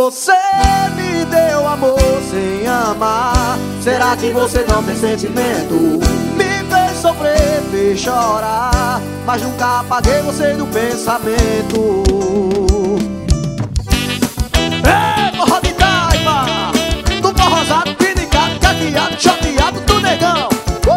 Você me deu amor sem amar. Será que você não tem sentimento? Me fez sofrer, fez chorar, mas nunca apaguei você do pensamento. Ei, forró de taipa, do forrosado, pinicado, caqueado, chateado do negão.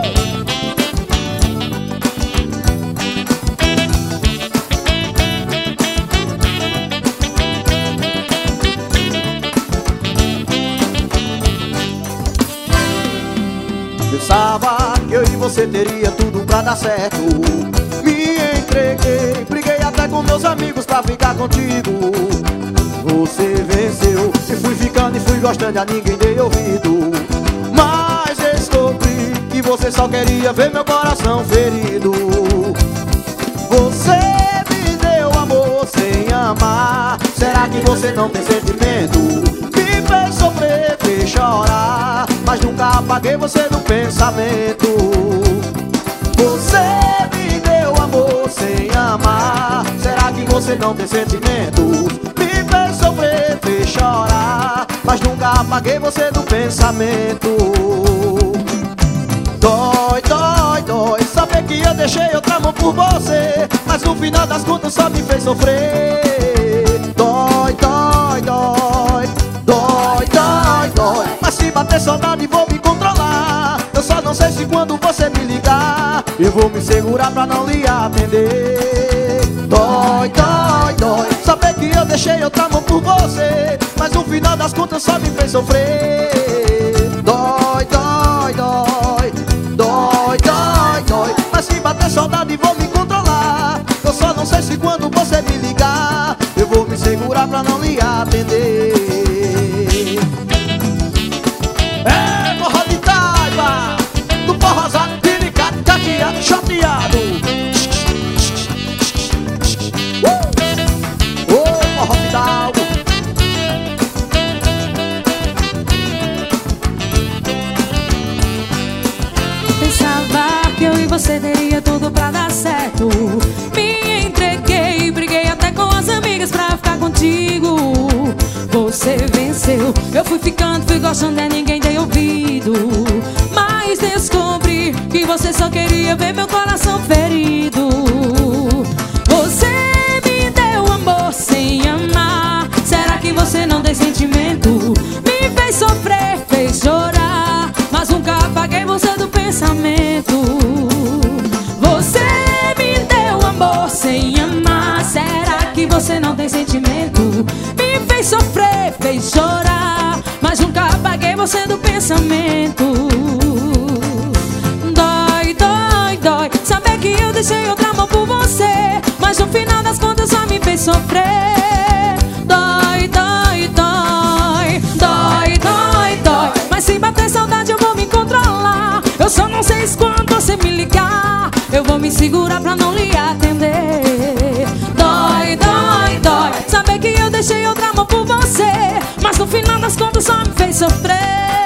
Pensava que eu e você teria tudo pra dar certo. Me entreguei, briguei até com meus amigos pra ficar contigo. Você venceu, e fui ficando e fui gostando, a ninguém dei ouvido. Mas descobri que você só queria ver meu coração ferido. Você me deu amor sem amar. Será que você não tem sentimento? Me fez sofrer, fez chorar, mas nunca apaguei você do pensamento. Você me deu amor sem amar. Será que você não tem sentimentos? Me fez sofrer, fez chorar, mas nunca apaguei você do pensamento. Dói, dói, dói saber que eu deixei outra mão por você, mas no final das contas só me fez sofrer. Dói, dói, dói, dói, dói, dói, mas se bater saudade vou me controlar. Eu só não sei se quando você me ligar eu vou me segurar pra não lhe atender. Dói, dói, dói saber que eu deixei outra mão por você, mas no final das contas só me fez sofrer. Dói, dói, dói, dói, dói, dói, mas se bater saudade vou me controlar. Eu só não sei se quando você me ligar eu vou me segurar pra não lhe atender. É forró de taipa, do forrosado, pinicado, caqueado, chateado. Ô, forró de talco. Pensava que eu e você teria tudo pra dar certo. Me entreguei, briguei até com as amigas pra ficar contigo. Você venceu, eu fui ficando, fui gostando e ninguém dei ouvido. Mas descobri que você só queria ver meu coração ferido. Você me deu amor sem amar. Será que você não tem sentimento? Me fez sofrer, fez chorar, mas nunca apaguei você do pensamento. Você me deu amor sem amar. Será que você não tem sentimento? Me fez sofrer, fez chorar, mas nunca apaguei você do pensamento. Dói, dói, dói saber que eu deixei outra mão por você, mas no final das contas só me fez sofrer. Dói, dói, dói, dói, dói, dói, mas se bater saudade eu vou me controlar. Eu só não sei se quando você me ligar eu vou me segurar pra não lhe atender. Dói, dói, dói saber que eu deixei outra mão por você, mas no final das contas só me fez sofrer.